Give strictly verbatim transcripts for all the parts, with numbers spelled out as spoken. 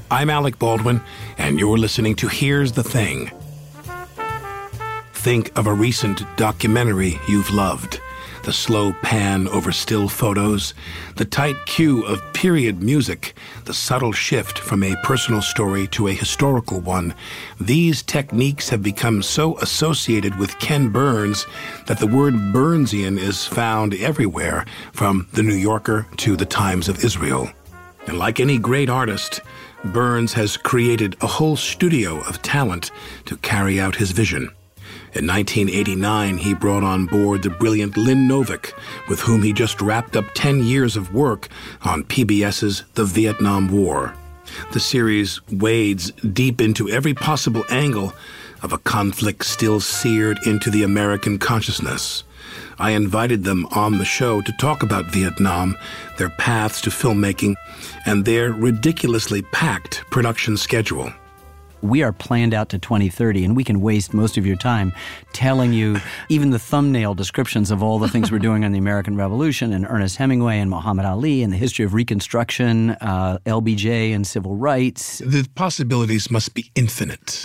I'm Alec Baldwin, and you're listening to Here's the Thing. Think of a recent documentary you've loved. The slow pan over still photos, the tight cue of period music, the subtle shift from a personal story to a historical one. These techniques have become so associated with Ken Burns that the word Burnsian is found everywhere, from The New Yorker to The Times of Israel. And like any great artist, Burns has created a whole studio of talent to carry out his vision. In nineteen eighty-nine, he brought on board the brilliant Lynn Novick, with whom he just wrapped up ten years of work on PBS's The Vietnam War. The series wades deep into every possible angle of a conflict still seared into the American consciousness. I invited them on the show to talk about Vietnam, their paths to filmmaking, and their ridiculously packed production schedule. We are planned out to twenty thirty, and we can waste most of your time telling you even the thumbnail descriptions of all the things we're doing on the American Revolution and Ernest Hemingway and Muhammad Ali and the history of Reconstruction, uh, L B J and civil rights. The possibilities must be infinite.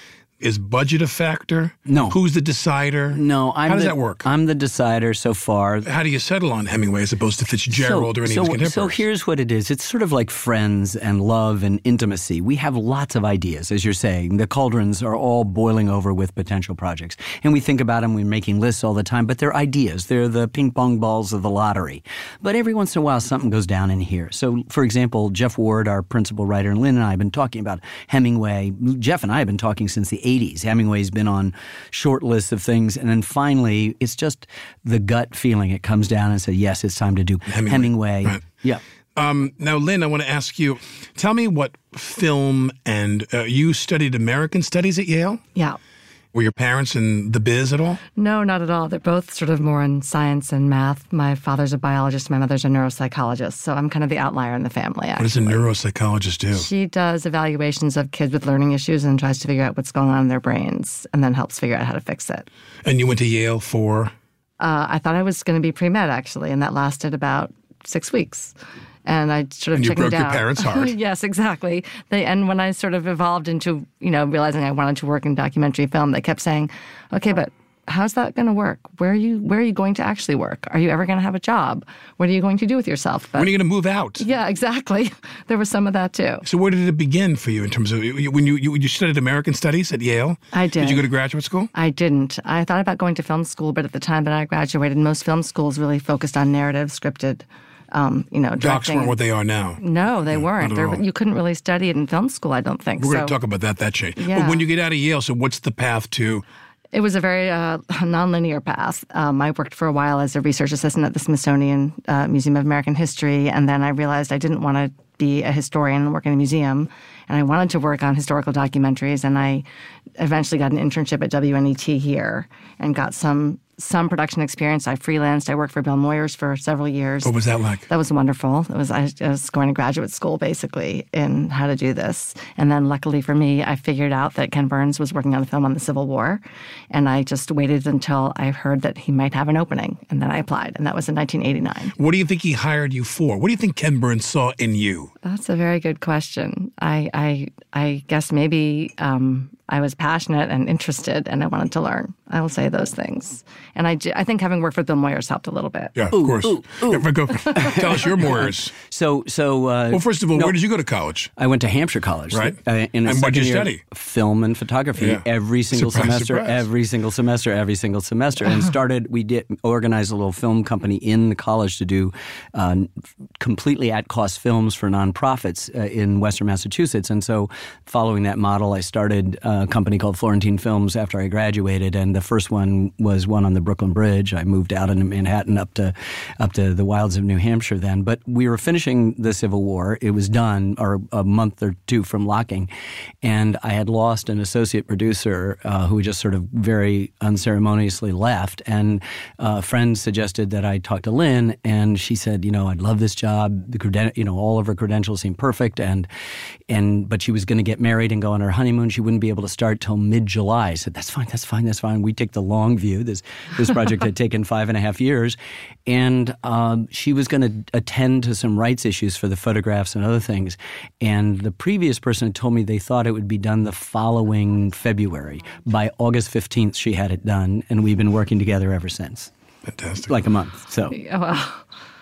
Is budget a factor? No. Who's the decider? No. I'm How does the, that work? I'm the decider so far. How do you settle on Hemingway as opposed to Fitzgerald so, or any so, of his contemporaries? So here's what it is. It's sort of like friends and love and intimacy. We have lots of ideas, as you're saying. The cauldrons are all boiling over with potential projects. And we think about them. We're making lists all the time. But they're ideas. They're the ping pong balls of the lottery. But every once in a while, something goes down in here. So, for example, Jeff Ward, our principal writer, and Lynn and I have been talking about Hemingway. Jeff and I have been talking since the eighties. Hemingway's been on short lists of things, and then finally it's just the gut feeling. It comes down and says, yes, it's time to do Hemingway. Hemingway. Right. Yeah. Um, now, Lynn, I want to ask you, tell me what film and uh, you studied American Studies at Yale? Yeah. Were your parents in the biz at all? No, not at all. They're both sort of more in science and math. My father's a biologist. My mother's a neuropsychologist. So I'm kind of the outlier in the family, actually. What does a neuropsychologist do? She does evaluations of kids with learning issues and tries to figure out what's going on in their brains and then helps figure out how to fix it. And you went to Yale for? Uh, I thought I was going to be pre-med, actually, and that lasted about six weeks. And I sort of and you chickened broke out. your parents' heart. Yes, exactly. They, and when I sort of evolved into, you know, realizing I wanted to work in documentary film, they kept saying, okay, but how's that going to work? Where are you Where are you going to actually work? Are you ever going to have a job? What are you going to do with yourself? But, when are you going to move out? Yeah, exactly. There was some of that, too. So where did it begin for you in terms of, when you, you, you studied American Studies at Yale? I did. Did you go to graduate school? I didn't. I thought about going to film school, but at the time that I graduated, most film schools really focused on narrative, scripted, Um, you know, Docs weren't what they are now. No, they no, weren't. You couldn't really study it in film school, I don't think. We're so, going to talk about that, that changed. Yeah. But when you get out of Yale, so what's the path to? It was a very uh, nonlinear path. Um, I worked for a while as a research assistant at the Smithsonian uh, Museum of American History, and then I realized I didn't want to be a historian and work in a museum, and I wanted to work on historical documentaries, and I eventually got an internship at W N E T here and got some some production experience. I freelanced. I worked for Bill Moyers for several years. What was that like? That was wonderful. It was I, I was going to graduate school, basically, in how to do this. And then luckily for me, I figured out that Ken Burns was working on a film on the Civil War, and I just waited until I heard that he might have an opening, and then I applied, and that was in nineteen eighty-nine. What do you think he hired you for? What do you think Ken Burns saw in you? That's a very good question. I I, I guess maybe um, I was passionate and interested, and I wanted to learn. I will say those things. And I, I think having worked for Bill Moyers helped a little bit. Yeah, of ooh, course. Ooh, ooh. Yeah, go, tell us your Moyers. So, so. Uh, well, first of all, no, where did you go to college? I went to Hampshire College. Right. Uh, in a and what did you year, study? Film and photography. Yeah. Every single Surprise, semester, surprise. every single semester, every single semester. And started, we did organize a little film company in the college to do uh, completely at-cost films for nonprofits uh, in Western Massachusetts. And so following that model, I started a company called Florentine Films after I graduated. And the first one was one on the Brooklyn Bridge. I moved out into Manhattan up to up to the wilds of New Hampshire then. But we were finishing the Civil War. It was done, or a month or two from locking. And I had lost an associate producer uh, who just sort of very unceremoniously left. And a friend suggested that I talk to Lynn, and she said, you know, I'd love this job. The creden- you know, all of her credentials seemed perfect, and and but she was going to get married and go on her honeymoon. She wouldn't be able to start till mid-July. I said, that's fine, that's fine, that's fine. We we take the long view. This this project had taken five and a half years. And um, she was going to attend to some rights issues for the photographs and other things. And the previous person had told me they thought it would be done the following February. By August fifteenth, she had it done, and we've been working together ever since. Fantastic. Like a month, so. Oh, wow.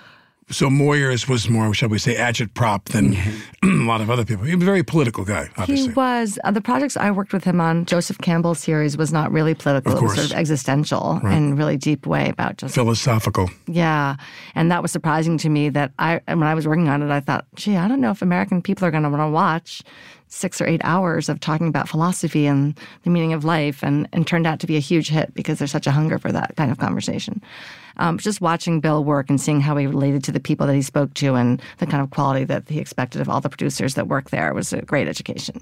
So Moyers was more, shall we say, agitprop than a lot of other people. He was a very political guy, obviously. He was. Uh, the projects I worked with him on, Joseph Campbell's series, was not really political. Of it was course. sort of existential Right. in a really deep way about just... Philosophical. Yeah. And that was surprising to me that I, when I was working on it, I thought, gee, I don't know if American people are going to want to watch six or eight hours of talking about philosophy and the meaning of life, and, and turned out to be a huge hit because there's such a hunger for that kind of conversation. Um, just watching Bill work and seeing how he related to the people that he spoke to and the kind of quality that he expected of all the producers that work there was a great education.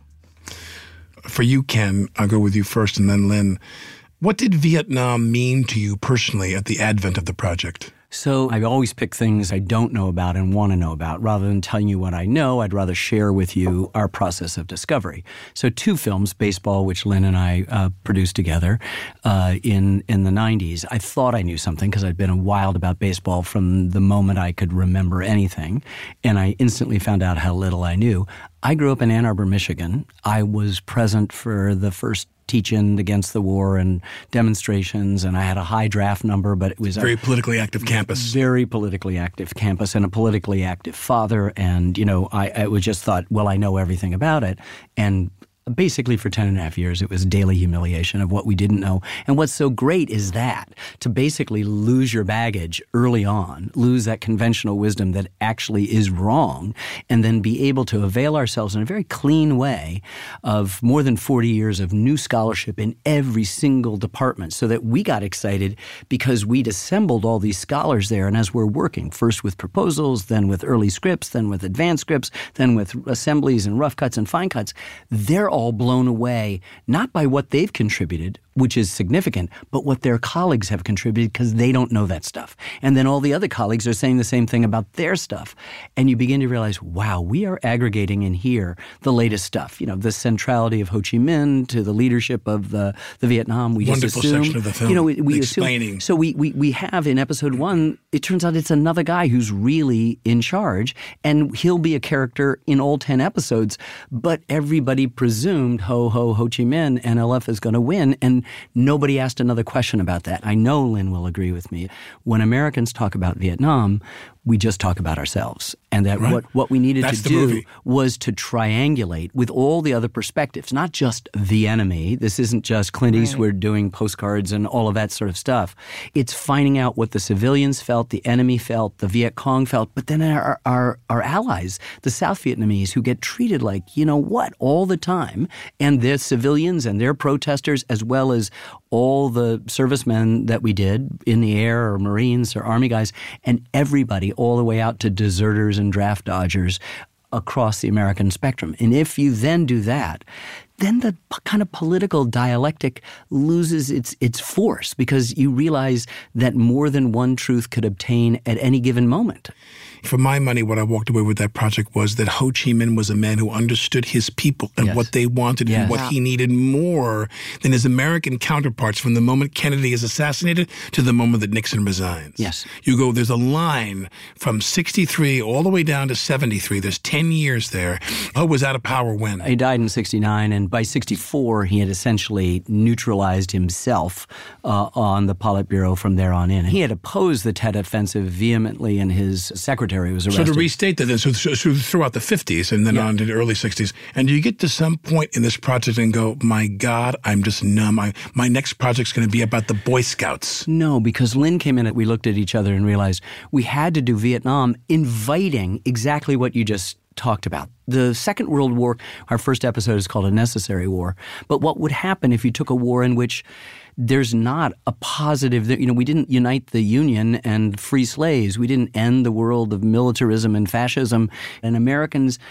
For you, Ken, I'll go with you first and then Lynn. What did Vietnam mean to you personally at the advent of the project? So I always pick things I don't know about and want to know about. Rather than telling you what I know, I'd rather share with you our process of discovery. So two films, Baseball, which Lynn and I uh, produced together uh, in, in the nineties. I thought I knew something because I'd been wild about baseball from the moment I could remember anything. And I instantly found out how little I knew. I grew up in Ann Arbor, Michigan. I was present for the first teach-in against the war and demonstrations, and I had a high draft number, but it was Very a politically active campus. very politically active campus and a politically active father. And, you know, I, I was just thought, well, I know everything about it. And basically for ten and a half years, it was daily humiliation of what we didn't know. And what's so great is that to basically lose your baggage early on, lose that conventional wisdom that actually is wrong, and then be able to avail ourselves in a very clean way of more than forty years of new scholarship in every single department, so that we got excited because we'd assembled all these scholars there. And as we're working, first with proposals, then with early scripts, then with advanced scripts, then with assemblies and rough cuts and fine cuts, they're all blown away, not by what they've contributed, which is significant, but what their colleagues have contributed because they don't know that stuff. And then all the other colleagues are saying the same thing about their stuff. And you begin to realize, wow, we are aggregating in here the latest stuff. You know, the centrality of Ho Chi Minh to the leadership of the, the Vietnam. We Wonderful just assume, section of the film. You know, we, we explaining. assume. So we, we, we have in episode one, it turns out it's another guy who's really in charge, and he'll be a character in all ten episodes, but everybody presumed, ho, ho, Ho Chi Minh, N L F is going to win, and nobody asked another question about that. I know Lynn will agree with me. When Americans talk about Vietnam, we just talk about ourselves. And that Right. what, what we needed That's to the do movie. was to triangulate with all the other perspectives, not just the enemy. This isn't just Clint Eastwood doing postcards and all of that sort of stuff. It's finding out what the civilians felt, the enemy felt, the Viet Cong felt, but then our, our, our allies, the South Vietnamese, who get treated like, you know what, all the time, and their civilians and their protesters, as well as all the servicemen that we did in the air or Marines or Army guys, and everybody all the way out to deserters and draft dodgers across the American spectrum. And if you then do that, then the p- kind of political dialectic loses its its force, because you realize that more than one truth could obtain at any given moment. For my money, what I walked away with that project was that Ho Chi Minh was a man who understood his people and Yes. what they wanted Yes. and what Yeah. he needed more than his American counterparts from the moment Kennedy is assassinated to the moment that Nixon resigns. Yes. You go, there's a line from sixty-three all the way down to seventy-three. There's ten years there. Ho was out of power when? He died in sixty-nine, and by sixty-four, he had essentially neutralized himself uh, on the Politburo from there on in. He had opposed the Tet Offensive vehemently, and his secretary was So arrested. to restate that, then, so, so, so throughout the fifties and then Yeah. on to the early sixties, and you get to some point in this project and go, my God, I'm just numb. I, my next project's going to be about the Boy Scouts. No, because Lynn came in and we looked at each other and realized we had to do Vietnam, inviting exactly what you just talked about. The Second World War, our first episode is called A Necessary War. But what would happen if you took a war in which there's not a positive, you know, we didn't unite the Union and free slaves. We didn't end the world of militarism and fascism. And Americans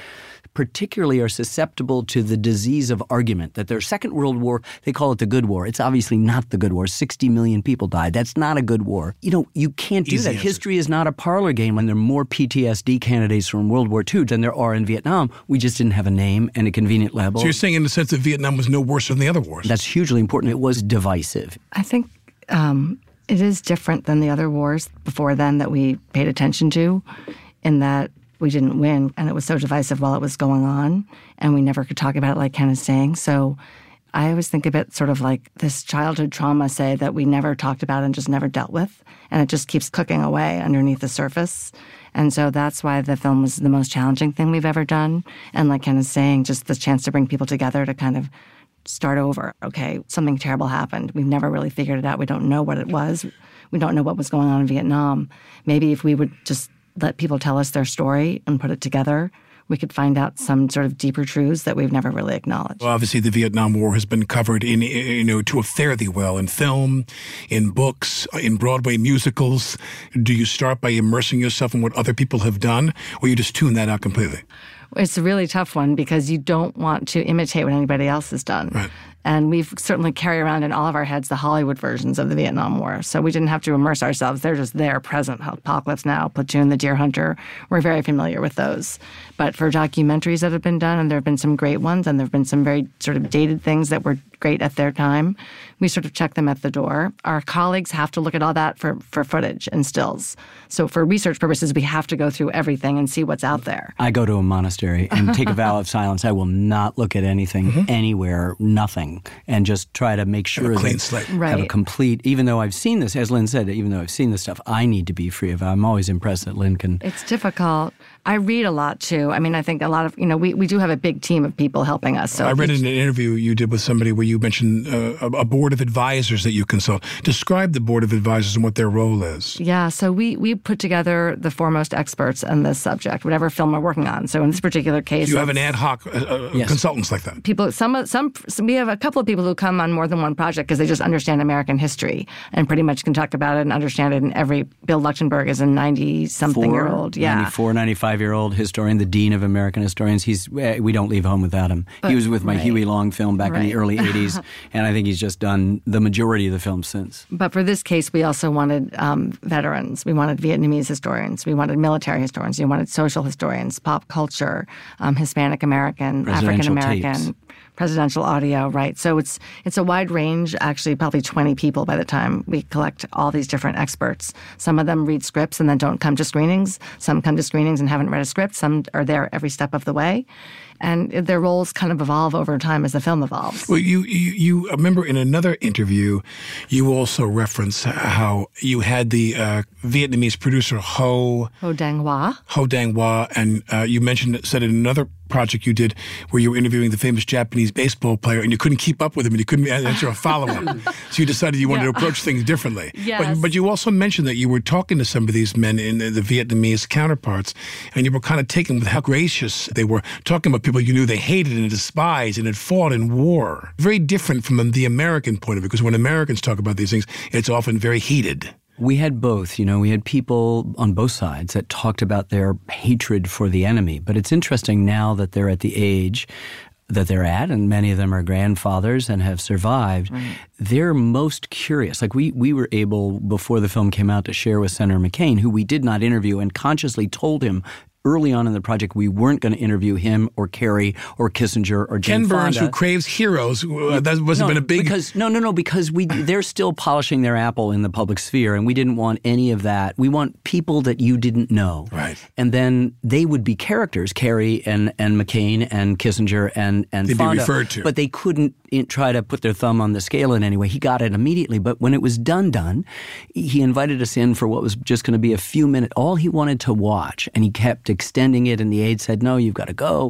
particularly are susceptible to the disease of argument, that their Second World War, they call it the good war. It's obviously not the good war. sixty million people died. That's not a good war. You know, you can't do Easy that. answer. History is not a parlor game when there are more P T S D candidates from World War Two than there are in Vietnam. We just didn't have a name and a convenient label. So you're saying in the sense that Vietnam was no worse than the other wars? That's hugely important. It was divisive. I think um, it is different than the other wars before then that we paid attention to, in that we didn't win, and it was so divisive while it was going on, and we never could talk about it like Ken is saying. So I always think of it sort of like this childhood trauma, say, that we never talked about and just never dealt with, and it just keeps cooking away underneath the surface. And so that's why the film was the most challenging thing we've ever done. And like Ken is saying, just the chance to bring people together to kind of start over. Okay, something terrible happened. We've never really figured it out. We don't know what it was. We don't know what was going on in Vietnam. Maybe if we would just let people tell us their story and put it together, we could find out some sort of deeper truths that we've never really acknowledged. Well, obviously, the Vietnam War has been covered in, you know, to a fairly well in film, in books, in Broadway musicals. Do you start by immersing yourself in what other people have done, or you just tune that out completely? It's a really tough one because you don't want to imitate what anybody else has done. Right. And we've certainly carried around in all of our heads the Hollywood versions of the Vietnam War. So we didn't have to immerse ourselves. They're just there, present. Apocalypse Now, Platoon, The Deer Hunter. We're very familiar with those. But for documentaries that have been done, and there have been some great ones, and there have been some very sort of dated things that were great at their time, we sort of check them at the door. Our colleagues have to look at all that for, for footage and stills. So for research purposes, we have to go through everything and see what's out there. I go to a monastery and take a vow of silence. I will not look at anything, mm-hmm. anywhere, nothing, and just try to make sure have a clean that slate. have Right. a complete, even though I've seen this, as Lynn said, even though I've seen this stuff, I need to be free of it. I'm always impressed that Lynn can. It's difficult. I read a lot, too. I mean, I think a lot of, you know, we, we do have a big team of people helping us. So I read each, in an interview you did with somebody where you mentioned uh, a, a board of advisors that you consult. Describe the board of advisors and what their role is. Yeah, so we, we put together the foremost experts on this subject, whatever film we're working on. So in this particular case, You have an ad hoc uh, uh, Yes. consultants like that. people, some, some, some, we have a couple of people who come on more than one project because they just understand American history and pretty much can talk about it and understand it. And every Bill Luchtenberg is a ninety-something-year-old, yeah, ninety-four, ninety-five-year-old historian, the dean of American historians. He's uh, we don't leave home without him. But, he was with my right. Huey Long film back in the Right. early eighties, and I think he's just done the majority of the films since. But for this case, we also wanted um, veterans. We wanted Vietnamese historians. We wanted military historians. We wanted social historians, pop culture, um, Hispanic American, African Presidential American, tapes. presidential audio. Right. So it's it's a wide range. Actually, probably twenty people by the time we collect all these different experts. Some of them read scripts and then don't come to screenings. Some come to screenings and haven't read a script. Some are there every step of the way. And their roles kind of evolve over time as the film evolves. Well, you, you, you remember in another interview, you also referenced how you had the uh, Vietnamese producer Ho Ho Dang Hoa. Ho Dang Hoa, and uh, you mentioned said in another project you did where you were interviewing the famous Japanese baseball player, and you couldn't keep up with him, and you couldn't answer a follow-up. So you decided you wanted Yeah. to approach things differently. Yes. But, but you also mentioned that you were talking to some of these men in the, the Vietnamese counterparts, and you were kind of taken with how gracious they were, talking about people you knew they hated and despised and had fought in war. Very different from the American point of view, because when Americans talk about these things, it's often very heated. We had both, you know, we had people on both sides that talked about their hatred for the enemy. But it's interesting now that they're at the age that they're at, and many of them are grandfathers and have survived, right. They're most curious. Like we, we were able, before the film came out, to share with Senator McCain, who we did not interview, and consciously told him early on in the project we weren't going to interview him or Kerry or Kissinger or Jane Ken Burns, Fonda. who craves heroes, uh, that wasn't no, been a big... Because, no, no, no, because we they're still polishing their apple in the public sphere, and we didn't want any of that. We want people that you didn't know. Right. And then they would be characters, Kerry and, and McCain and Kissinger and, and They'd Fonda. be referred to. But they couldn't in, try to put their thumb on the scale in any way. He got it immediately. But when it was done, done, he invited us in for what was just going to be a few minutes. All he wanted to watch, and he kept extending it, and the aide said, no, you've got to go,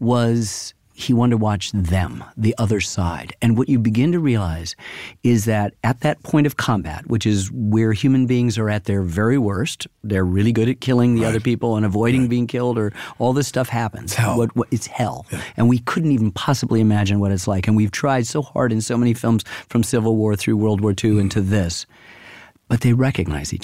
was he wanted to watch them, the other side. And what you begin to realize is that at that point of combat, which is where human beings are at their very worst, they're really good at killing the right. other people and avoiding right. being killed, or all this stuff happens. It's hell. What, what, it's hell. Yeah. And we couldn't even possibly imagine what it's like. And we've tried so hard in so many films from Civil War through World War Two mm. into this. But they recognize each other.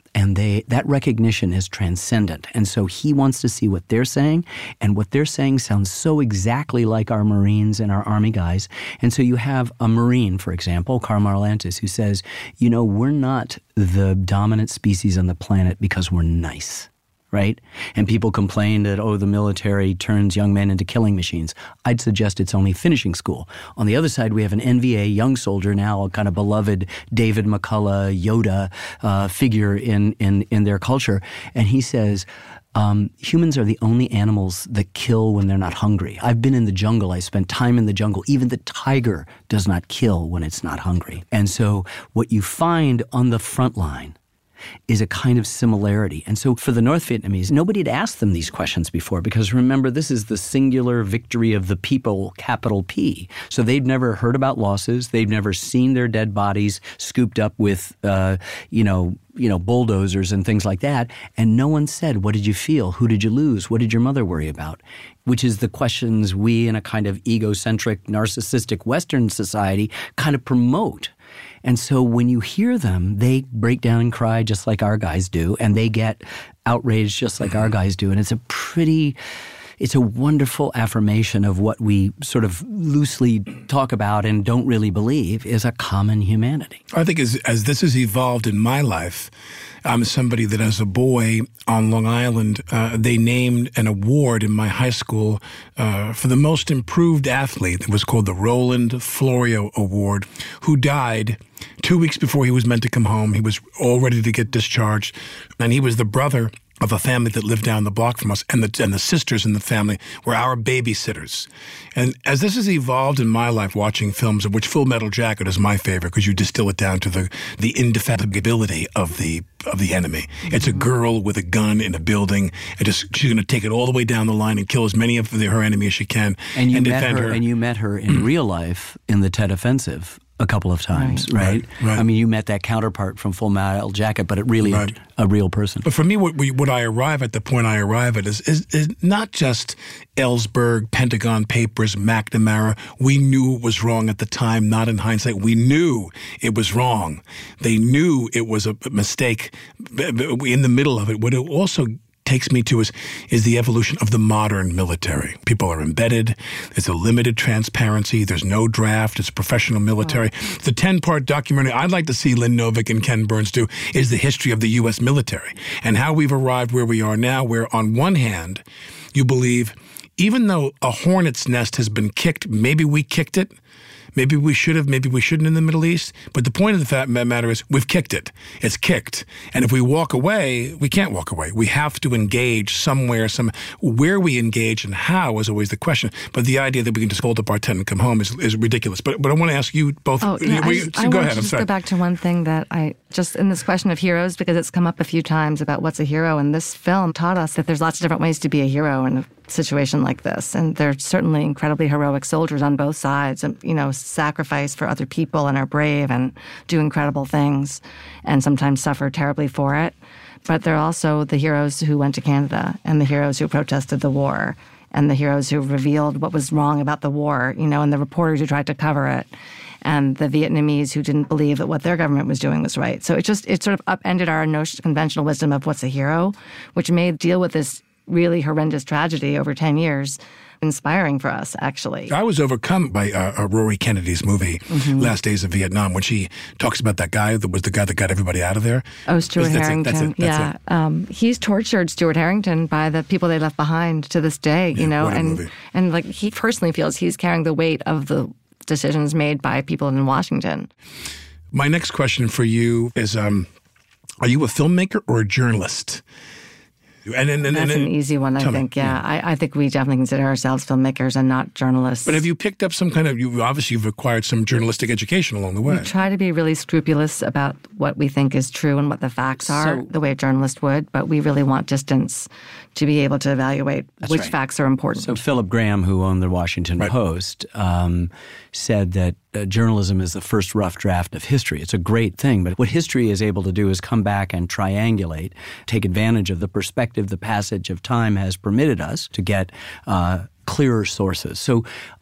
And they that recognition is transcendent. And so he wants to see what they're saying, and what they're saying sounds so exactly like our Marines and our Army guys. And so you have a Marine, for example, Karl Marlantes, who says, you know, we're not the dominant species on the planet because we're nice. Right? And people complain that, oh, the military turns young men into killing machines. I'd suggest it's only finishing school. On the other side, we have an N V A young soldier now, a kind of beloved David McCullough, Yoda uh, figure in, in, in their culture. And he says, Um, humans are the only animals that kill when they're not hungry. I've been in the jungle. I spent time in the jungle. Even the tiger does not kill when it's not hungry. And so what you find on the front line is a kind of similarity. And so for the North Vietnamese, nobody had asked them these questions before, because remember, this is the singular victory of the people, capital P. So they'd never heard about losses. They've never seen their dead bodies scooped up with, uh, you know, you know, bulldozers and things like that. And no one said, what did you feel? Who did you lose? What did your mother worry about? Which is the questions we in a kind of egocentric, narcissistic Western society kind of promote. And so when you hear them, they break down and cry just like our guys do, and they get outraged just like our guys do. And it's a pretty, it's a wonderful affirmation of what we sort of loosely talk about and don't really believe is a common humanity. I think as, as this has evolved in my life, I'm somebody that as a boy on Long Island, uh, they named an award in my high school uh, for the most improved athlete. It was called the Roland Florio Award, who died two weeks before he was meant to come home. He was all ready to get discharged, and he was the brother of a family that lived down the block from us, and the and the sisters in the family were our babysitters. And as this has evolved in my life, watching films, of which Full Metal Jacket is my favorite, because you distill it down to the the indefatigability of the of the enemy. Mm-hmm. It's a girl with a gun in a building, and just she's going to take it all the way down the line and kill as many of the, her enemies as she can, and, you and met defend her, her. And you met her in real life in the Tet Offensive a couple of times, right? Right, right? I mean, you met that counterpart from Full Metal Jacket, but it really Right. a, a real person. But for me, what, we, what I arrive at, the point I arrive at is, is, is not just Ellsberg, Pentagon Papers, McNamara. We knew it was wrong at the time, not in hindsight. We knew it was wrong. They knew it was a mistake in the middle of it. What it also takes me to is, is the evolution of the modern military. People are embedded. There's a limited transparency. There's no draft. It's professional military. Oh. The ten-part documentary I'd like to see Lynn Novick and Ken Burns do is the history of the U S military and how we've arrived where we are now, where on one hand, you believe even though a hornet's nest has been kicked, maybe we kicked it, maybe we should have, maybe we shouldn't in the Middle East. But the point of the fact matter is we've kicked it. It's kicked. And if we walk away, we can't walk away. We have to engage somewhere. Some where we engage and how is always the question. But the idea that we can just hold up our tent and come home is, is ridiculous. But but I want to ask you both. Oh, yeah, we, I, just, so I go want ahead. to I'm just sorry. go back to one thing that I just in this question of heroes, because it's come up a few times about what's a hero. And this film taught us that there's lots of different ways to be a hero in a situation like this. And they're certainly incredibly heroic soldiers on both sides, and, you know, sacrifice for other people and are brave and do incredible things and sometimes suffer terribly for it. But they're also the heroes who went to Canada and the heroes who protested the war and the heroes who revealed what was wrong about the war, you know, and the reporters who tried to cover it and the Vietnamese who didn't believe that what their government was doing was right. So it just, it sort of upended our notion, conventional wisdom of what's a hero, which made deal with this really horrendous tragedy over ten years inspiring for us, actually. I was overcome by uh, Rory Kennedy's movie, mm-hmm. Last Days of Vietnam, when she talks about that guy that was the guy that got everybody out of there. Oh, Stuart that's, Harrington. That's it, that's it, that's yeah. Um, he's tortured Stuart Harrington by the people they left behind to this day, yeah, you know, what a and movie. and like he personally feels he's carrying the weight of the decisions made by people in Washington. My next question for you is, um, are you a filmmaker or a journalist? And, and, and, That's and, an easy one, I think. Me. Yeah, yeah. I, I think we definitely consider ourselves filmmakers and not journalists. But have you picked up some kind of, you obviously you've acquired some journalistic education along the way. We try to be really scrupulous about what we think is true and what the facts are, so, the way a journalist would, but we really want distance to be able to evaluate which right. facts are important. So Philip Graham, who owned the Washington right. Post, um, said that uh, journalism is the first rough draft of history. It's a great thing, but what history is able to do is come back and triangulate, take advantage of the perspective the passage of time has permitted us to get uh, clearer sources. So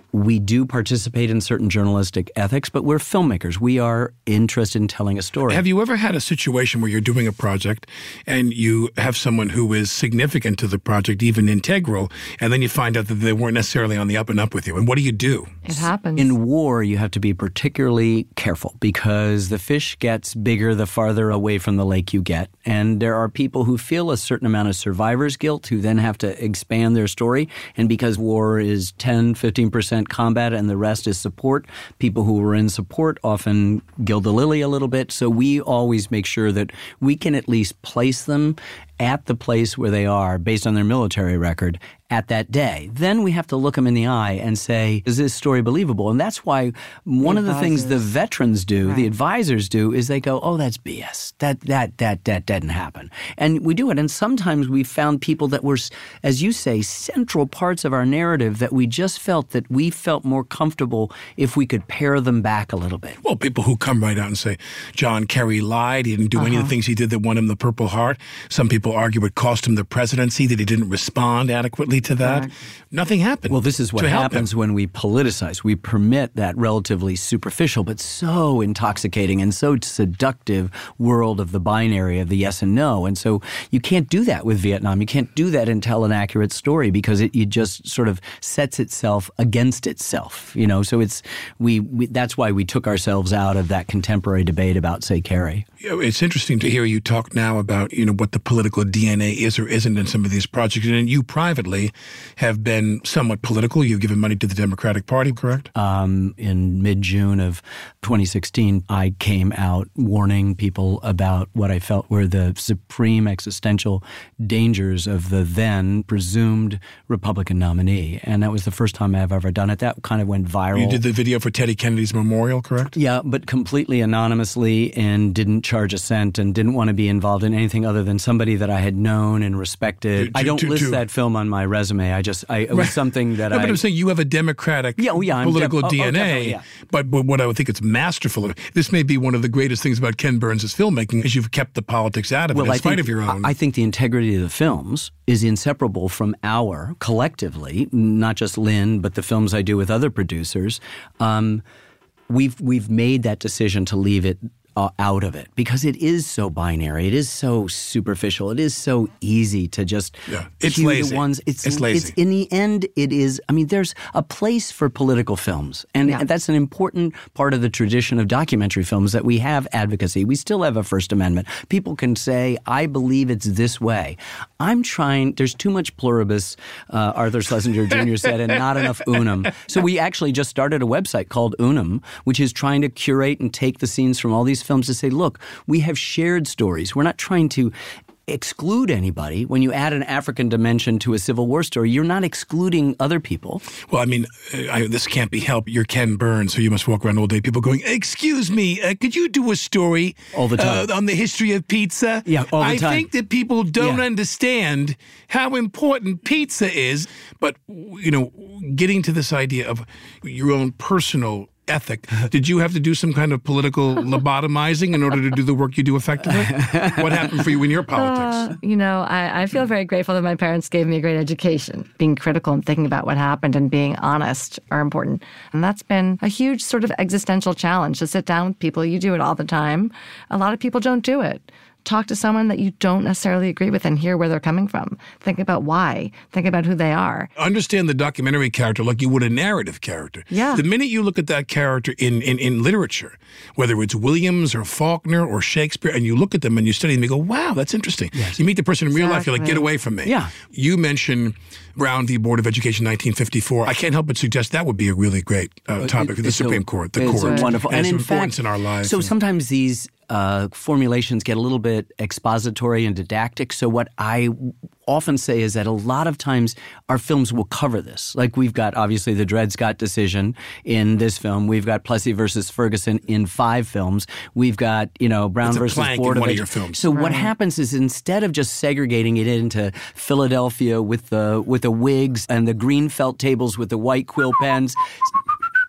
We do participate in certain journalistic ethics, but we're filmmakers. We are interested in telling a story. Have you ever had a situation where you're doing a project and you have someone who is significant to the project, even integral, and then you find out that they weren't necessarily on the up and up with you? And what do you do? It happens. In war, you have to be particularly careful because the fish gets bigger the farther away from the lake you get. And there are people who feel a certain amount of survivor's guilt who then have to expand their story. And because war is ten, fifteen percent combat and the rest is support, people who were in support often gild the lily a little bit. So we always make sure that we can at least place them at the place where they are based on their military record at that day. Then we have to look them in the eye and say, is this story believable? And that's why one The of the things the advisors. veterans do, Right. the advisors do, is they go, oh, that's B S. That, that, that, that didn't happen. And we do it. And sometimes we found people that were, as you say, central parts of our narrative that we just felt that we felt more comfortable if we could pare them back a little bit. Well, people who come right out and say, John Kerry lied. He didn't do any of the things he did that won him the Purple Heart. Some people argue it cost him the presidency, that he didn't respond adequately to that. Correct. Nothing happened. Well, this is what to help happens him. when we politicize. We permit that relatively superficial but so intoxicating and so seductive world of the binary of the yes and no. And so you can't do that with Vietnam. You can't do that and tell an accurate story because it, it just sort of sets itself against itself. You know, so it's we, we that's why we took ourselves out of that contemporary debate about, say, Kerry. You know, it's interesting to hear you talk now about, you know, what the political D N A is or isn't in some of these projects. And you privately have been somewhat political. You've given money to the Democratic Party, correct? Um, in mid-June of twenty sixteen, I came out warning people about what I felt were the supreme existential dangers of the then presumed Republican nominee. And that was the first time I've ever done it. That kind of went viral. You did the video for Teddy Kennedy's memorial, correct? Yeah, but completely anonymously and didn't charge a cent and didn't want to be involved in anything other than somebody that I had known and respected. To- to- I don't to- list to- that film on my resume. I just, I, it was something that no, I... but I'm saying you have a Democratic Yeah, oh, yeah, I'm political def- oh, oh, D N A. definitely, yeah. But, but what I would think it's masterful of, this may be one of the greatest things about Ken Burns' filmmaking, is you've kept the politics out of it in I spite think, of your own. I think the integrity of the films is inseparable from our, collectively, not just Lynn, but the films I do with other producers. Um, we've we've made that decision to leave it uh, out of it because it is so binary. It is so superficial. It is so easy to just Yeah, it's cue lazy. the ones. It's, It's lazy. in the end, it is. I mean, there's a place for political films, and Yeah. that's an important part of the tradition of documentary films that we have advocacy. We still have a First Amendment. People can say, "I believe it's this way." I'm trying. There's too much pluribus, uh, Arthur Schlesinger Junior said, and not enough unum. So we actually just started a website called Unum, which is trying to curate and take the scenes from all these films to say, look, we have shared stories. We're not trying to exclude anybody. When you add an African dimension to a Civil War story, you're not excluding other people. Well, I mean, uh, I, this can't be helped. You're Ken Burns, so you must walk around all day. People going, excuse me, uh, could you do a story All the time. Uh, on the history of pizza? Yeah, all the I time. think that people don't Yeah. understand how important pizza is. But, you know, getting to this idea of your own personal ethic, did you have to do some kind of political lobotomizing in order to do the work you do effectively? What happened for you in your politics? Uh, you know, I, I feel very grateful that my parents gave me a great education. Being critical and thinking about what happened and being honest are important. And that's been a huge sort of existential challenge to sit down with people. You do it all the time. A lot of people don't do it. Talk to someone that you don't necessarily agree with and hear where they're coming from. Think about why. Think about who they are. Understand the documentary character like you would a narrative character. Yeah. The minute you look at that character in, in, in literature, whether it's Williams or Faulkner or Shakespeare, and you look at them and you study them, you go, wow, that's interesting. You meet the person in real life, you're like, get Exactly. away from me. Yeah. You mentioned Brown v. Board of Education, nineteen fifty-four. I can't help but suggest that would be a really great uh, topic for the It's a- Supreme Court, the it's court. wonderful. And, And its in importance fact, in our lives. So And- sometimes these uh, formulations get a little bit expository and didactic. So what I often say is that a lot of times our films will cover this. Like we've got, obviously, the Dred Scott decision in this film. We've got Plessy versus Ferguson in five films. We've got, you know, Brown It's a versus plank Board in of one of Edu- your films. So what happens is instead of just segregating it into Philadelphia with the with the wigs and the green felt tables with the white quill pens,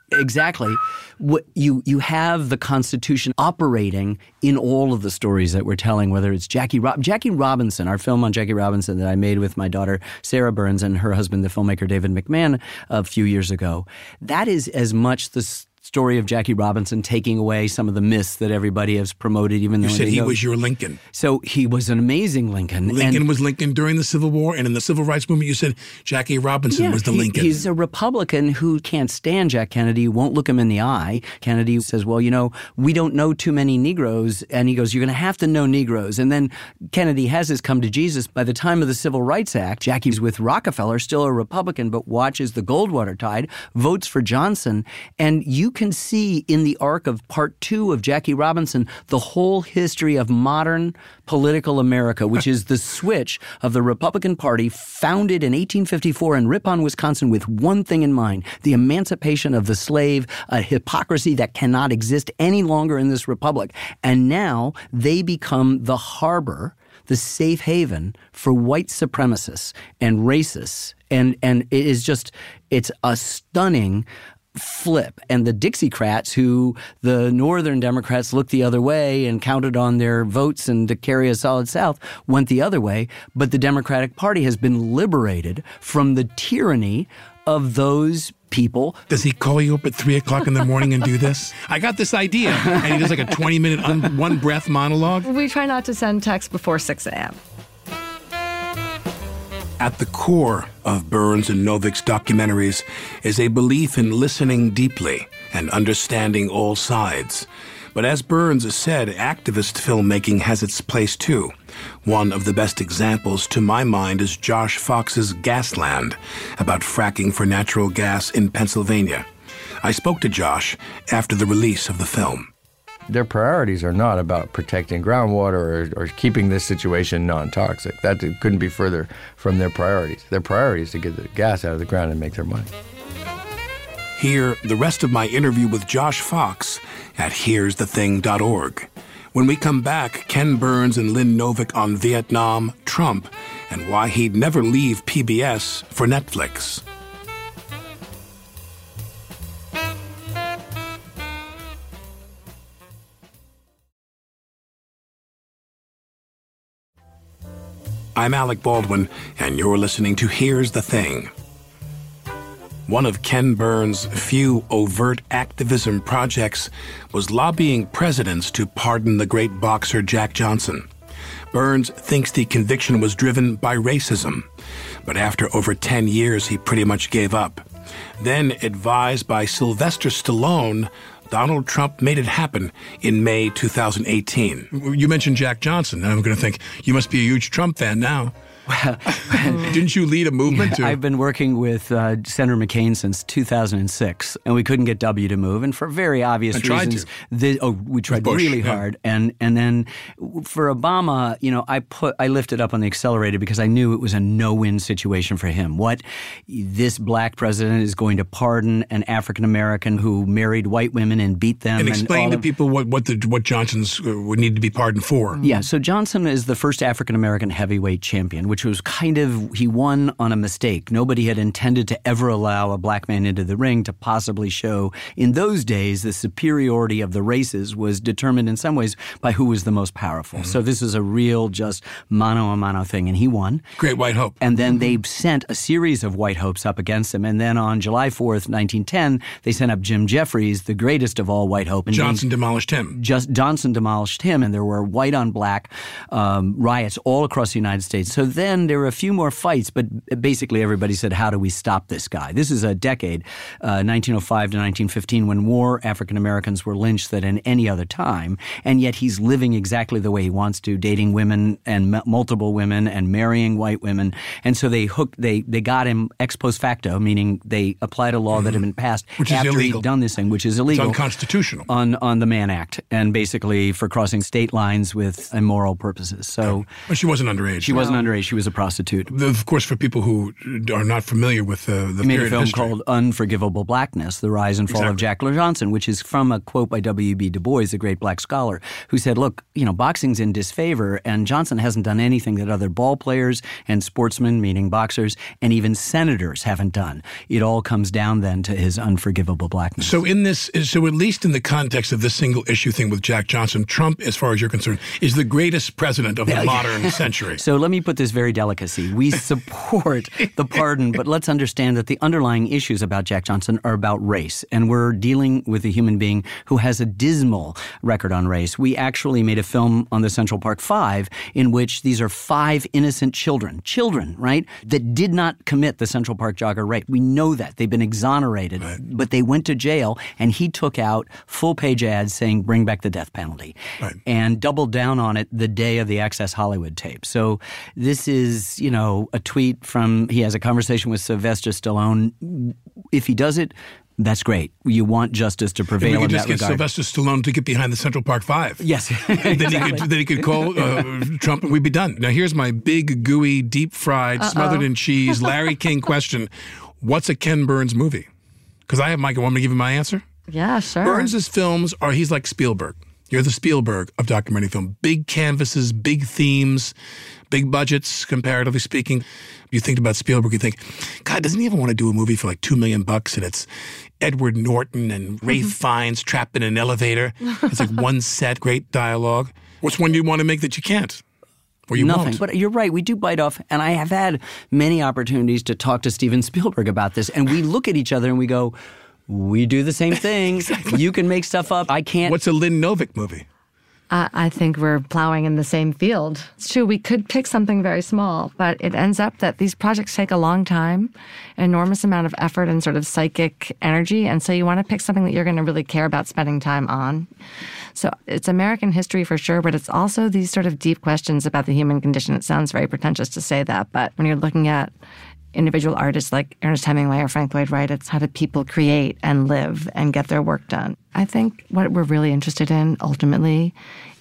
Exactly. What you you have the Constitution operating in all of the stories that we're telling, whether it's Jackie Rob- Jackie Robinson, our film on Jackie Robinson that I made with my daughter Sarah Burns and her husband, the filmmaker David McMahon, a few years ago. That is as much the story of Jackie Robinson taking away some of the myths that everybody has promoted, even though you said he know. was your Lincoln. So he was an amazing Lincoln. Lincoln and was Lincoln during the Civil War, and in the Civil Rights Movement, you said Jackie Robinson yeah, was the he, Lincoln. He's a Republican who can't stand Jack Kennedy, won't look him in the eye. Kennedy says, well, you know, we don't know too many Negroes. And he goes, you're going to have to know Negroes. And then Kennedy has his come to Jesus. By the time of the Civil Rights Act, Jackie's with Rockefeller, still a Republican, but watches the Goldwater tide, votes for Johnson. And you can see in the arc of part two of Jackie Robinson the whole history of modern political America, which is the switch of the Republican Party founded in eighteen fifty-four in Ripon, Wisconsin, with one thing in mind, the emancipation of the slave, a hypocrisy that cannot exist any longer in this republic. And now they become the harbor, the safe haven for white supremacists and racists. And, and it is just, it's a stunning flip. And the Dixiecrats, who the Northern Democrats looked the other way and counted on their votes and to carry a solid South, went the other way. But the Democratic Party has been liberated from the tyranny of those people. Does he call you up at three o'clock in the morning and do this? I got this idea. And he does like a twenty-minute un- one-breath monologue. We try not to send texts before six a.m. At the core of Burns and Novik's documentaries is a belief in listening deeply and understanding all sides. But as Burns has said, activist filmmaking has its place too. One of the best examples, to my mind, is Josh Fox's Gasland, about fracking for natural gas in Pennsylvania. I spoke to Josh after the release of the film. Their priorities are not about protecting groundwater or, or keeping this situation non-toxic. That couldn't be further from their priorities. Their priority is to get the gas out of the ground and make their money. Hear the rest of my interview with Josh Fox at hears the thing dot org. When we come back, Ken Burns and Lynn Novick on Vietnam, Trump, and why he'd never leave P B S for Netflix. I'm Alec Baldwin, and you're listening to Here's the Thing. One of Ken Burns' few overt activism projects was lobbying presidents to pardon the great boxer Jack Johnson. Burns thinks the conviction was driven by racism, but after over ten years, he pretty much gave up. Then, advised by Sylvester Stallone, Donald Trump made it happen in May two thousand eighteen. You mentioned Jack Johnson, and I'm going to think, you must be a huge Trump fan now. Well, didn't you lead a movement? To- I've been working with uh, Senator McCain since two thousand six, and we couldn't get W to move, and for very obvious I tried reasons. To. The, oh, we tried Bush, really yeah. hard, and and then for Obama, you know, I put I lifted up on the accelerator because I knew it was a no-win situation for him. What this black president is going to pardon an African American who married white women and beat them, and, and explain to of, people what what the what Johnson's uh, would need to be pardoned for. Yeah, so Johnson is the first African American heavyweight champion, which was kind of, he won on a mistake. Nobody had intended to ever allow a black man into the ring to possibly show, in those days, the superiority of the races was determined in some ways by who was the most powerful. Mm-hmm. So this is a real just mano a mano thing, and he won. Great White Hope. And then they sent a series of white hopes up against him, and then on July fourth, nineteen ten, they sent up Jim Jeffries, the greatest of all white hope. And Johnson demolished him. Just Johnson demolished him, and there were white on black um, riots all across the United States. So then there were a few more fights, but basically everybody said, how do we stop this guy? This is a decade, uh, nineteen oh five to nineteen fifteen, when more African Americans were lynched than in any other time, and yet he's living exactly the way he wants to, dating women and m- multiple women and marrying white women. And so they hooked, they they got him ex post facto, meaning they applied a law mm-hmm. that had been passed which after is illegal. he'd done this thing, which is illegal. It's unconstitutional. On, on the Mann Act, and basically for crossing state lines with immoral purposes. So, but she wasn't underage. She wasn't underage. She was was a prostitute. Of course, for people who are not familiar with uh, the He made period a film history. called Unforgivable Blackness, The Rise and Fall Exactly. of Jack LaJohnson, which is from a quote by W B Du Bois, the great black scholar, who said, look, you know, boxing's in disfavor, and Johnson hasn't done anything that other ball players and sportsmen, meaning boxers, and even senators haven't done. It all comes down then to his unforgivable blackness. So in this, so at least in the context of this single issue thing with Jack Johnson, Trump, as far as you're concerned, is the greatest president of the modern century. So let me put this very delicately. We support the pardon, but let's understand that the underlying issues about Jack Johnson are about race. And we're dealing with a human being who has a dismal record on race. We actually made a film on the Central Park Five in which these are five innocent children, children, right, that did not commit the Central Park jogger rape. We know that. They've been exonerated, Right. but they went to jail, and he took out full-page ads saying, bring back the death penalty, Right. and doubled down on it the day of the Access Hollywood tape. So this is, you know, a tweet from, he has a conversation with Sylvester Stallone. If he does it, that's great. You want justice to we prevail could in just that get regard. Sylvester Stallone to get behind the Central Park Five. Yes. And then, he could, then he could call uh, Trump and we'd be done. Now, here's my big, gooey, deep-fried, Uh-oh. smothered in cheese, Larry King question. What's a Ken Burns movie? Because I have Michael. Want me to give you my answer? Yeah, sure. Burns' films are, he's like Spielberg. You're the Spielberg of documentary film. Big canvases, big themes, big budgets, comparatively speaking. You think about Spielberg, you think, God, doesn't he ever want to do a movie for like two million bucks and it's Edward Norton and Ralph Fiennes trapped in an elevator? It's like one set, great dialogue. Which one do you want to make that you can't? Or you Nothing. won't? But you're right. We do bite off. And I have had many opportunities to talk to Steven Spielberg about this. And we look at each other and we go, we do the same thing. Exactly. You can make stuff up. I can't. What's a Lynn Novick movie? I, I think we're plowing in the same field. It's true, we could pick something very small, but it ends up that these projects take a long time, an enormous amount of effort and sort of psychic energy, and so you want to pick something that you're going to really care about spending time on. So it's American history for sure, but it's also these sort of deep questions about the human condition. It sounds very pretentious to say that, but when you're looking at individual artists like Ernest Hemingway or Frank Lloyd Wright, it's how do people create and live and get their work done. I think what we're really interested in ultimately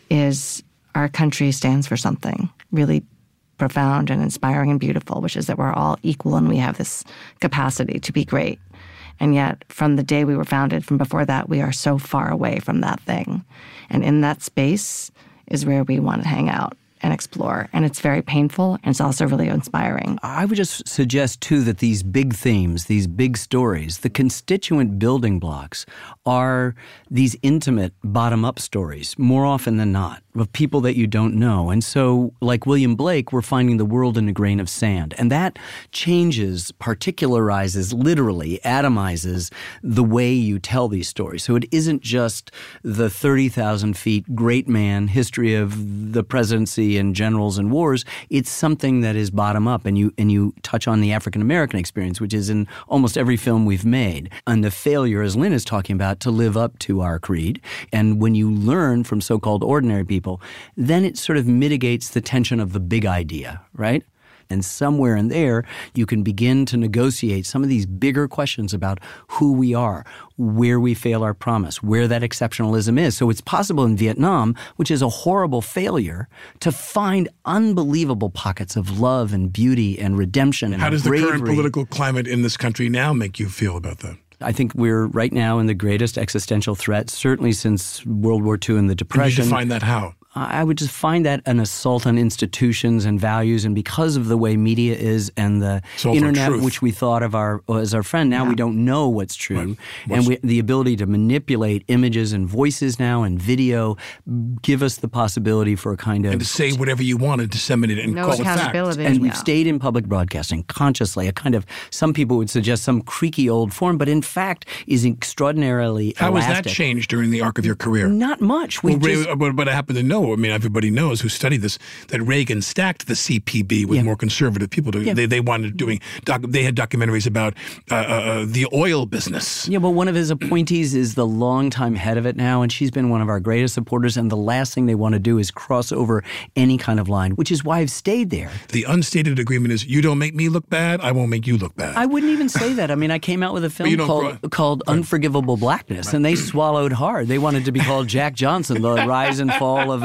is our country stands for something really profound and inspiring and beautiful, which is that we're all equal and we have this capacity to be great. And yet, from the day we were founded, from before that, we are so far away from that thing. And in that space is where we want to hang out and explore. And it's very painful, and it's also really inspiring. I would just suggest, too, that these big themes, these big stories, the constituent building blocks are these intimate bottom-up stories, more often than not, of people that you don't know. And so, like William Blake, we're finding the world in a grain of sand. And that changes, particularizes, literally atomizes the way you tell these stories. So it isn't just the thirty thousand feet great man history of the presidency and generals and wars. It's something that is bottom up, and you and you touch on the African American experience, which is in almost every film we've made, and the failure, as Lynn is talking about, to live up to our creed. And when you learn from so-called ordinary people, then it sort of mitigates the tension of the big idea, right? And somewhere in there, you can begin to negotiate some of these bigger questions about who we are, where we fail our promise, where that exceptionalism is. So it's possible in Vietnam, which is a horrible failure, to find unbelievable pockets of love and beauty and redemption and How does the bravery. current political climate in this country now make you feel about that? I think we're right now in the greatest existential threat, certainly since World War Two and the Depression. And you define that how? I would just find that an assault on institutions and values, and because of the way media is and the Assault on internet, truth. which we thought of our as our friend, now Yeah. we don't know what's true, Right. and What's- we, the ability to manipulate images and voices now and video give us the possibility for a kind of And to say whatever you want and disseminate it and No call it fact. accountability. and we've Yeah. stayed in public broadcasting consciously, a kind of, some people would suggest some creaky old form, but in fact is extraordinarily How has elastic. that changed during the arc of your career? Not much. We Well, Ray- just, but, but I happen to know, I mean, everybody knows who studied this, that Reagan stacked the C P B with Yeah. more conservative people. To, Yeah. They they wanted doing, doc, they had documentaries about uh, uh, the oil business. yeah, but one of his appointees is the longtime head of it now, and she's been one of our greatest supporters, and the last thing they want to do is cross over any kind of line, which is why I've stayed there. The unstated agreement is, you don't make me look bad, I won't make you look bad. I wouldn't even say that. I mean, I came out with a you film don't called, grow- called Unforgivable Blackness, and they swallowed hard. They wanted to be called Jack Johnson, the rise and fall of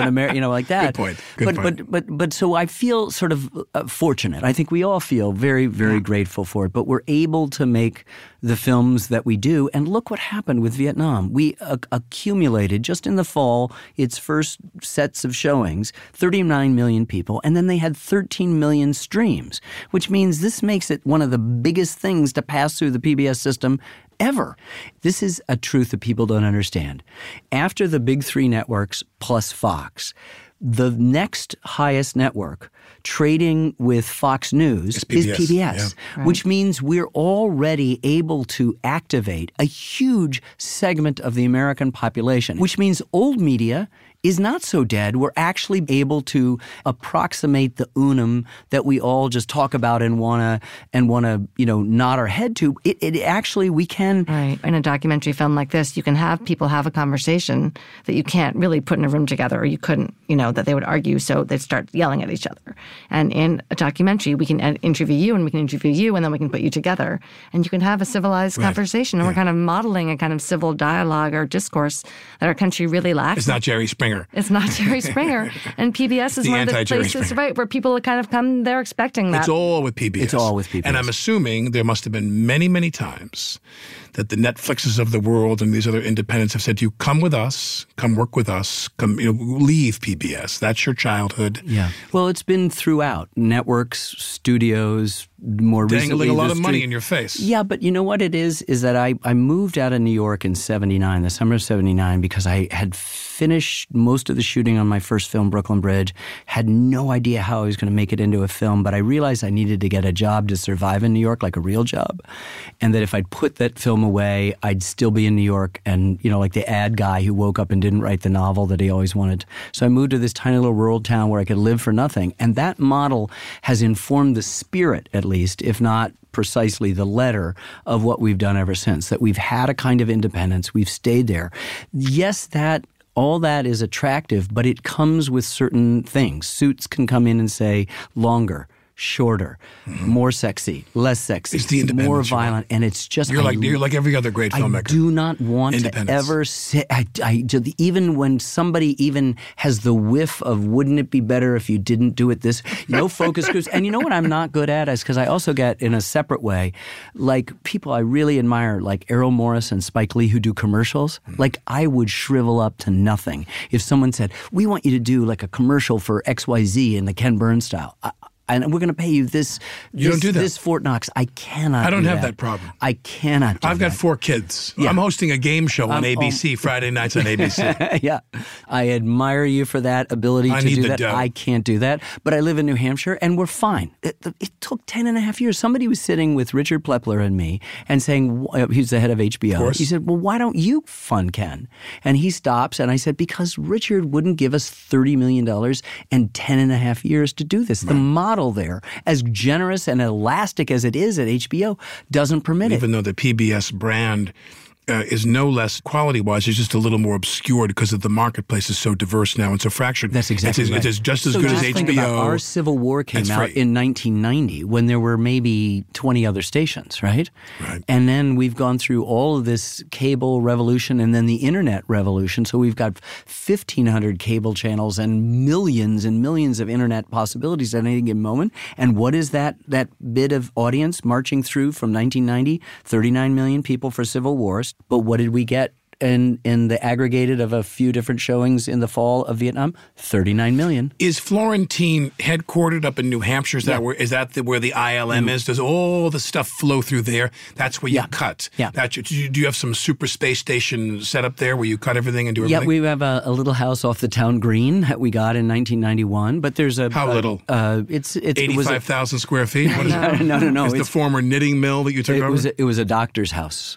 an American, you know, like that. Good point. Good but, point. but but but so I feel sort of uh, fortunate. I think we all feel very very yeah. grateful for it. But we're able to make the films that we do, and look what happened with Vietnam. We uh, accumulated just in the fall its first sets of showings, thirty-nine million people, and then they had thirteen million streams, which means this makes it one of the biggest things to pass through the P B S system ever. This is a truth that people don't understand. After the big three networks plus Fox, the next highest network trading with Fox News it's P B S. Is P B S, yeah. right. which means we're already able to activate a huge segment of the American population, which means old media is not so dead. We're actually able to approximate the unum that we all just talk about and wanna and wanna you know nod our head to. It, it actually we can right in a documentary film like this, you can have people have a conversation that you can't really put in a room together, or you couldn't, you know, that they would argue, so they'd start yelling at each other. And in a documentary, we can interview you, and we can interview you, and then we can put you together, and you can have a civilized right. conversation. And yeah. we're kind of modeling a kind of civil dialogue or discourse that our country really lacks. It's not Jerry Springer. It's not Jerry Springer. And P B S is the one of the places, Springer. right, where people kind of come there expecting that. It's all with P B S. It's all with P B S. And I'm assuming there must have been many, many times that the Netflixes of the world and these other independents have said to you, come with us, come work with us, come, you know, leave P B S. That's your childhood. Yeah. Well, it's been throughout. Networks, studios, more Dangling recently. a lot of street. money in your face. Yeah, but you know what it is? Is that I, I moved out of New York in seventy-nine, the summer of seventy-nine, because I had finished most of the shooting on my first film, Brooklyn Bridge, had no idea how I was going to make it into a film, but I realized I needed to get a job to survive in New York, like a real job, and that if I'd put that film away, I'd still be in New York and, you know, like the ad guy who woke up and didn't write the novel that he always wanted. So I moved to this tiny little rural town where I could live for nothing, and that model has informed the spirit, at least, if not precisely the letter of what we've done ever since, that we've had a kind of independence. We've stayed there. Yes, that all that is attractive, but it comes with certain things. Suits can come in and say longer, shorter, mm-hmm. more sexy, less sexy, it's the independence more violent, and it's just you're I, like you're like every other great filmmaker. I do not want to ever say. I, I, even when somebody even has the whiff of, wouldn't it be better if you didn't do it this? No focus groups, and you know what I'm not good at is because I also get in a separate way, like people I really admire, like Errol Morris and Spike Lee, who do commercials. Mm-hmm. Like I would shrivel up to nothing if someone said, "We want you to do like a commercial for X Y Z in the Ken Burns style." I, and we're going to pay you this. You this, don't do that. This Fort Knox. I cannot. I don't do have that. that problem. I cannot. Do I've got that. four kids. Yeah. I'm hosting a game show on I'm, A B C um, Friday nights on A B C. Yeah, I admire you for that ability I to need do the that. dough. I can't do that, but I live in New Hampshire, and we're fine. It, it took ten and a half years. Somebody was sitting with Richard Plepler and me and saying, he's the head of H B O. Of course. He said, "Well, why don't you fund Ken?" And he stops, and I said, "Because Richard wouldn't give us thirty million dollars and ten and a half years to do this. Right. The model there, as generous and elastic as it is at H B O, doesn't permit Even it." Even though the P B S brand uh, is no less quality-wise, it's just a little more obscured because of the marketplace is so diverse now and so fractured. That's exactly it's, right. It is just as so good just as think H B O. About our Civil War came That's out right. in nineteen ninety when there were maybe twenty other stations, right? Right. And then we've gone through all of this cable revolution and then the internet revolution. So we've got fifteen hundred cable channels and millions and millions of internet possibilities at any given moment. And what is that that bit of audience marching through from nineteen ninety? thirty-nine million people for Civil Wars. But what did we get in, in the aggregated of a few different showings in the fall of Vietnam? thirty-nine million. Is Florentine headquartered up in New Hampshire? Is that, Yeah. where, is that the, where the I L M mm. is? Does all the stuff flow through there? That's where you Yeah. cut? Yeah. That's, do, you, do you have some super space station set up there where you cut everything and do everything? Yeah, we have a, a little house off the town green that we got in nineteen ninety-one. But there's a How a, little? Uh, it's it's eighty-five thousand square feet? What is it? no, no, no. It's the It's, former knitting mill that you took it over? was a, it was a doctor's house.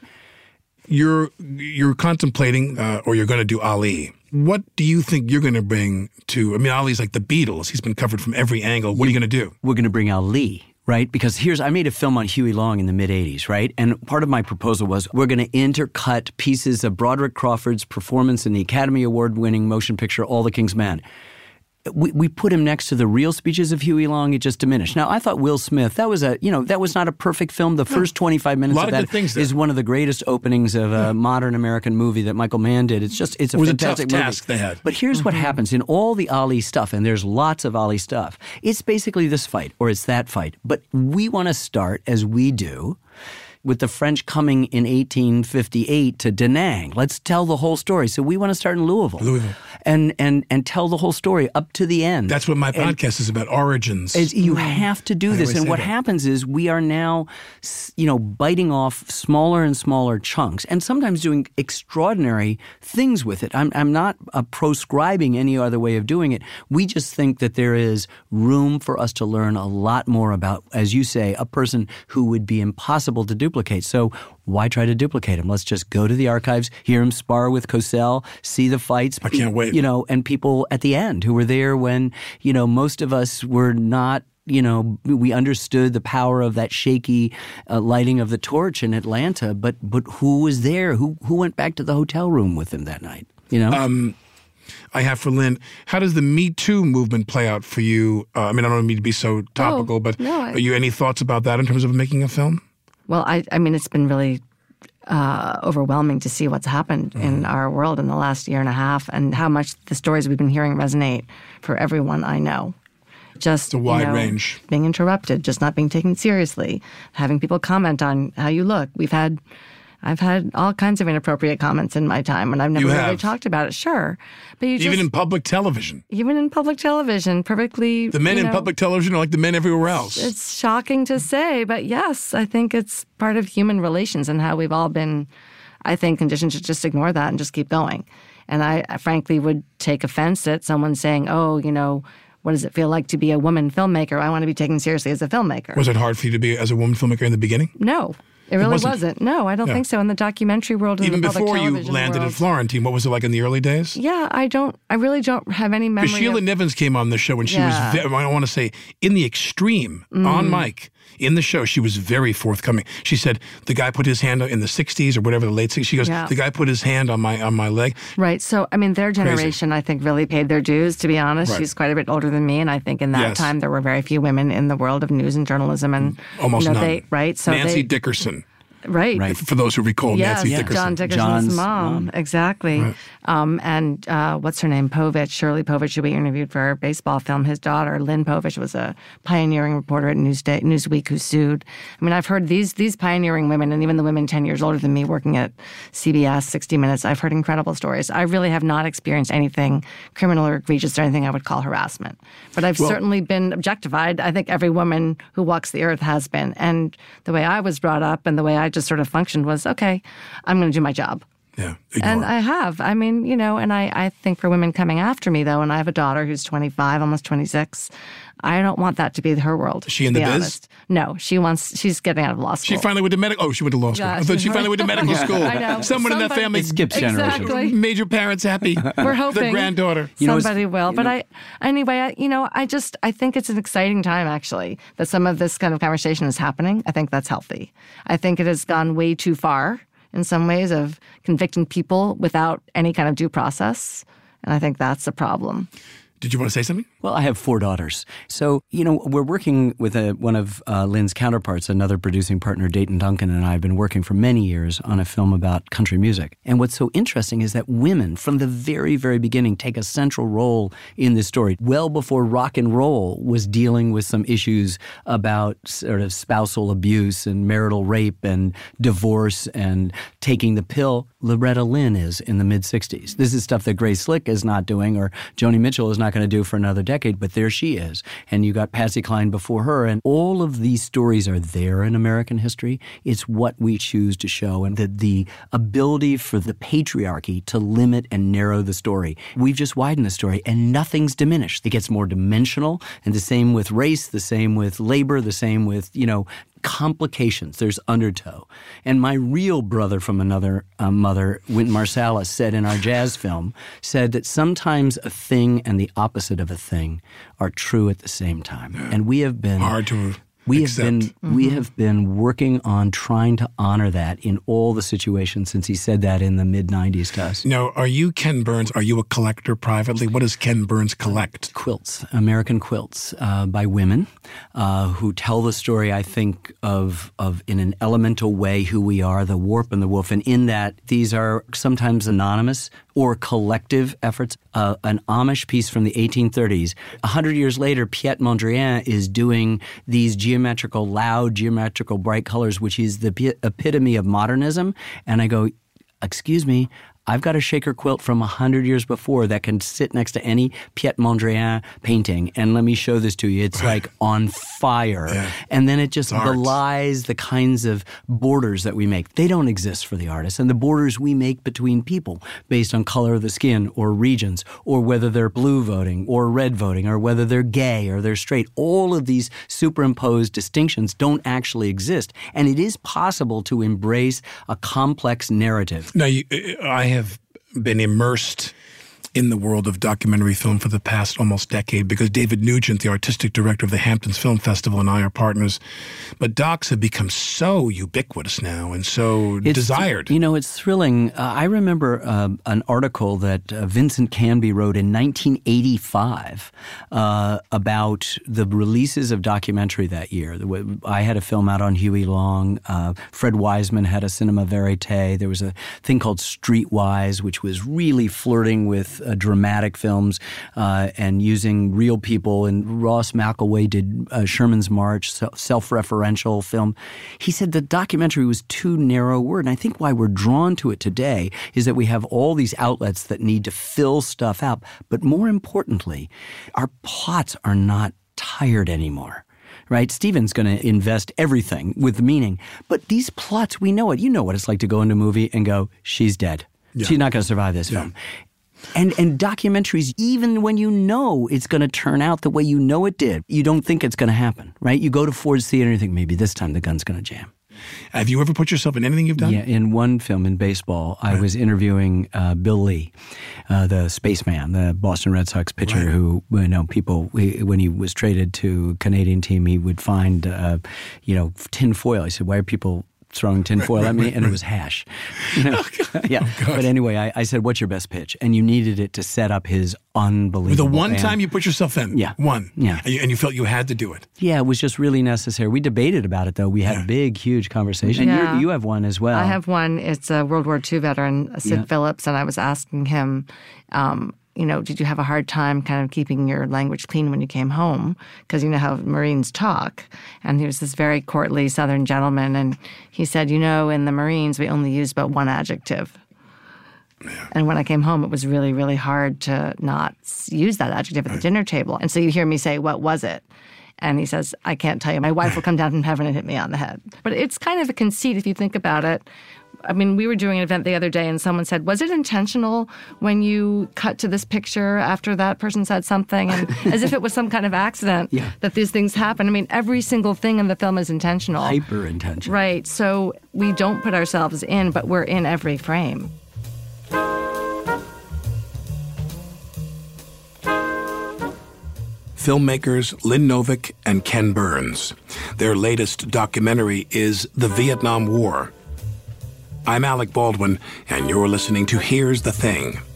You're you're contemplating, uh, or you're going to do Ali. What do you think you're going to bring to? I mean, Ali's like the Beatles. He's been covered from every angle. What are you going to do? We're going to bring Ali. Right? Because here's, I made a film on Huey Long in the mid-eighties, right? And part of my proposal was we're going to intercut pieces of Broderick Crawford's performance in the Academy Award-winning motion picture, All the King's Men. we, we put him next to the real speeches of Huey Long, it just diminished. Now, I thought Will Smith, that was a, you know, that was not a perfect film. The first twenty-five minutes of, of that things is one of the greatest openings of a modern American movie that Michael Mann did. It's just, it's a it was fantastic a tough movie. task they had. But here's what happens in all the Ali stuff, and there's lots of Ali stuff. It's basically this fight, or it's that fight. But we want to start, as we do, with the French coming in eighteen fifty-eight to Da Nang. Let's tell the whole story. So we want to start in Louisville. Louisville. And, and, and tell the whole story up to the end. That's what my And podcast is about, origins. Is you have to do I this. always And say what that. happens is we are now, you know, biting off smaller and smaller chunks and sometimes doing extraordinary things with it. I'm, I'm not uh, proscribing any other way of doing it. We just think that there is room for us to learn a lot more about, as you say, a person who would be impossible to duplicate. So why try to duplicate him? Let's just go to the archives, hear him spar with Cosell, see the fights. I can't wait. You know, and people at the end who were there when, you know, most of us were not, you know, we understood the power of that shaky uh, lighting of the torch in Atlanta, but but who was there? Who who went back to the hotel room with him that night? You know? Um, I have for Lynn, how does the Me Too movement play out for you? Uh, I mean, I don't mean to be so topical, Oh, but no, I- are you any thoughts about that in terms of making a film? Well, I, I mean, it's been really uh, overwhelming to see what's happened mm. in our world in the last year and a half and how much the stories we've been hearing resonate for everyone I know. Just It's a wide you know, range. Being interrupted, just not being taken seriously, having people comment on how you look. We've had, I've had all kinds of inappropriate comments in my time, and I've never You really have. talked about it. Sure, but you Even just, in public television. even in public television, perfectly. The men you in know, public television are like the men everywhere else. It's shocking to say, but yes, I think it's part of human relations and how we've all been, I think, conditioned to just ignore that and just keep going. And I, I frankly would take offense at someone saying, oh, you know, what does it feel like to be a woman filmmaker? I want to be taken seriously as a filmmaker. Was it hard for you to be as a woman filmmaker in the beginning? No, it really wasn't. wasn't. No, I don't Yeah. think so. In the documentary world, and Even the public before you television landed world, at Florentine, what was it like in the early days? Yeah, I don't. I really don't have any memory. Because Sheila of, Nivens came on the show and she Yeah. was, ve- I want to say, in the extreme, on mic, in the show, she was very forthcoming. She said, the guy put his hand in the sixties or whatever, the late sixties. She goes, Yeah. the guy put his hand on my on my leg. Right. So, I mean, their generation, I think, really paid their dues, to be honest. Right. She's quite a bit older than me. And I think in that Yes. time, there were very few women in the world of news and journalism. And Almost you know, none. They, right. So Nancy they, Dickerson, Right. Right. for those who recall Yes, Nancy Dickerson. John Dickerson's John's mom. mom. Exactly. Right. Um, and uh, what's her name? Povich, Shirley Povich, who we interviewed for our baseball film. His daughter, Lynn Povich, was a pioneering reporter at Newsday, Newsweek who sued. I mean, I've heard these these pioneering women, and even the women ten years older than me working at C B S, sixty minutes, I've heard incredible stories. I really have not experienced anything criminal or egregious or anything I would call harassment. But I've Well- certainly been objectified. I think every woman who walks the earth has been. And the way I was brought up and the way I just sort of functioned was, okay, I'm going to do my job. Yeah, ignore And it. I have. I mean, you know, and I, I think for women coming after me, though, and I have a daughter who's twenty-five, almost twenty-six, I don't want that to be her world. Is she in to the be biz? honest. No, she wants, she's getting out of law She school. finally went to medical. Oh, she went to law school. Yeah, I thought she she- finally went to medical school. I know. Someone in that Somebody- family It skips generations. Exactly. made your parents happy. We're hoping. The granddaughter. You know, it's- Somebody will. you But know- I, anyway, I, you know, I just, I think it's an exciting time, actually, that some of this kind of conversation is happening. I think that's healthy. I think it has gone way too far in some ways of convicting people without any kind of due process. And I think that's a problem. Did you want to say something? Well, I have four daughters. So, you know, we're working with a, one of uh, Lynn's counterparts, another producing partner, Dayton Duncan, and I have been working for many years on a film about country music. And what's so interesting is that women, from the very, very beginning, take a central role in this story. Well before rock and roll was dealing with some issues about sort of spousal abuse and marital rape and divorce and taking the pill, Loretta Lynn is in the mid-sixties. This is stuff that Grace Slick is not doing or Joni Mitchell is not going to do for another decade, but there she is. And you got Patsy Cline before her, and all of these stories are there in American history. It's what we choose to show, and the, the ability for the patriarchy to limit and narrow the story. We've just widened the story, and nothing's diminished. It gets more dimensional, and the same with race, the same with labor, the same with, you know, complications. There's undertow. And my real brother from another uh, mother, Wynton Marsalis, said in our jazz film, said that sometimes a thing and the opposite of a thing are true at the same time. And we have been Hard to We Except. have been mm-hmm. we have been working on trying to honor that in all the situations since he said that in the mid nineties to us. Now, are you Ken Burns? Are you a collector privately? What does Ken Burns collect? Quilts, American quilts uh, by women uh, who tell the story, I think, of of in an elemental way who we are, the warp and the woof, and in that these are sometimes anonymous or collective efforts. Uh, an Amish piece from the eighteen thirties. A hundred years later, Piet Mondrian is doing these geometrical, loud, geometrical, bright colors, which is the p- epitome of modernism. And I go, excuse me, I've got a Shaker quilt from a hundred years before that can sit next to any Piet Mondrian painting, and let me show this to you. It's like on fire. Yeah. And then it just Art. belies the kinds of borders that we make. They don't exist for the artist. And the borders we make between people based on color of the skin or regions, or whether they're blue voting or red voting, or whether they're gay or they're straight, all of these superimposed distinctions don't actually exist. And it is possible to embrace a complex narrative. Now, you, I have been immersed in the world of documentary film for the past almost decade because David Nugent, the artistic director of the Hamptons Film Festival, and I are partners. But docs have become so ubiquitous now and so it's, desired. You know, it's thrilling. Uh, I remember uh, an article that uh, Vincent Canby wrote in nineteen eighty-five uh, about the releases of documentary that year. I had a film out on Huey Long. Uh, Fred Wiseman had a Cinema Verite. There was a thing called Streetwise, which was really flirting with Uh, dramatic films uh, and using real people. And Ross McElway did uh, Sherman's March, self-referential film. He said the documentary was too narrow a word. And I think why we're drawn to it today is that we have all these outlets that need to fill stuff out. But more importantly, our plots are not tired anymore. Right? Steven's going to invest everything with meaning. But these plots, we know it. You know what it's like to go into a movie and go, she's dead. Yeah. She's not going to survive this yeah. film. And and documentaries, even when you know it's going to turn out the way you know it did, you don't think it's going to happen, right? You go to Ford's Theater and you think, maybe this time the gun's going to jam. Have you ever put yourself in anything you've done? Yeah, in one film, in baseball, I right. was interviewing uh, Bill Lee, uh, the spaceman, the Boston Red Sox pitcher right. who, you know, people, we, when he was traded to a Canadian team, he would find, uh, you know, tin foil. He said, why are people throwing tinfoil right, at me, right, and right. it was hash. You know? oh, yeah. Oh, but anyway, I, I said, what's your best pitch? And you needed it to set up his unbelievable... The one band. time you put yourself in? Yeah. One? Yeah. And you, and you felt you had to do it? Yeah, it was just really necessary. We debated about it, though. We had yeah. a big, huge conversation. Yeah. And you have one as well. I have one. It's a World War Two veteran, Sid yeah. Phillips, and I was asking him... Um, you know, did you have a hard time kind of keeping your language clean when you came home? Because you know how Marines talk. And he was this very courtly Southern gentleman. And he said, you know, in the Marines, we only use but one adjective. Yeah. And when I came home, it was really, really hard to not use that adjective at the dinner table. And so you hear me say, what was it? And he says, I can't tell you. My wife will come down from heaven and hit me on the head. But it's kind of a conceit if you think about it. I mean, we were doing an event the other day and someone said, was it intentional when you cut to this picture after that person said something? And as if it was some kind of accident yeah. that these things happen. I mean, every single thing in the film is intentional. Hyper intentional. Right. So we don't put ourselves in, but we're in every frame. Filmmakers Lynn Novick and Ken Burns. Their latest documentary is The Vietnam War. I'm Alec Baldwin, and you're listening to Here's the Thing.